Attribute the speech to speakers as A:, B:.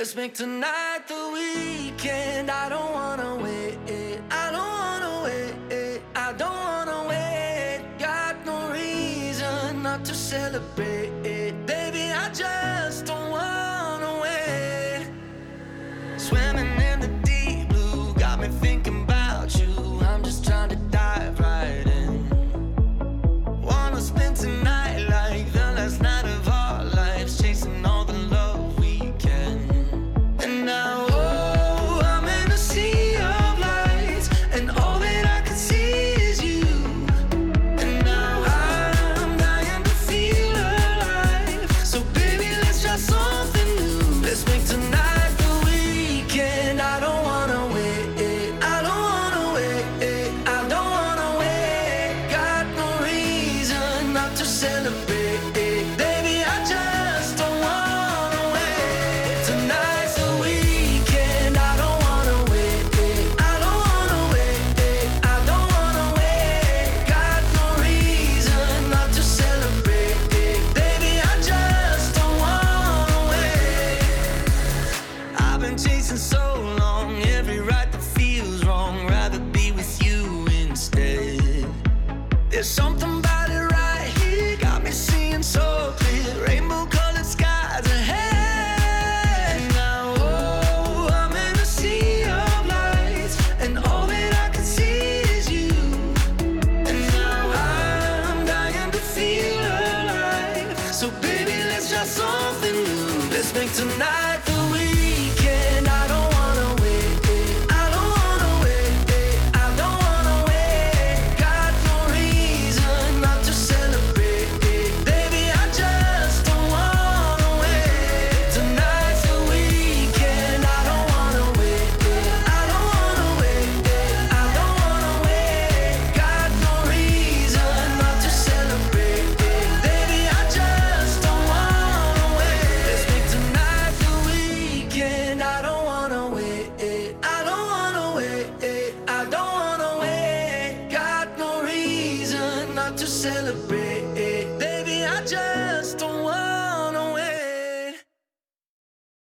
A: Let's make tonight the weekend. I don't wanna wait. I don't wanna wait. I don't wanna wait. Got no reason not to celebrate. Baby, I just don't wanna wait. Swimming in the deep blue got me thinking about you. I'm just trying to dive right in. Wanna spend tonight like the last night of our lives, chasing all the love we can. And now, oh, I'm in a sea of lights, and all that I can see is you. And now I'm dying to feel alive. So baby, let's try something new. Let's make tonight the weekend. I don't wanna wait. I don't wanna wait. I don't wanna wait. Got no reason not to celebrate. Baby, I just don't wanna wait. Tonight's the weekend. I don't wanna wait. I don't wanna wait. I don't wanna wait. Got no reason not to celebrate. Baby, I just don't wanna wait. I've been chasing so long, every right that feels wrong. Rather be with you instead. There's something about it right here, got me seeing so clear. Rainbow colored skies ahead. Now, oh, I'm in a sea of lights, and all that I can see is you. And now I'm dying to feel alive. So baby, let's try something new. Let's make tonight the weekend. I don't wanna wait. I don't wanna wait. I don't wanna wait. Got no reason not to celebrate. Baby, I just don't wanna wait. Tonight's the weekend. I don't wanna wait. I don't wanna wait. I don't wanna wait. Got no reason not to celebrate. Baby, I just don't wanna wait. Let's make tonight the weekend. I don't wanna wait. I don't wanna wait. I don't wanna wait. Got no reason not to celebrate.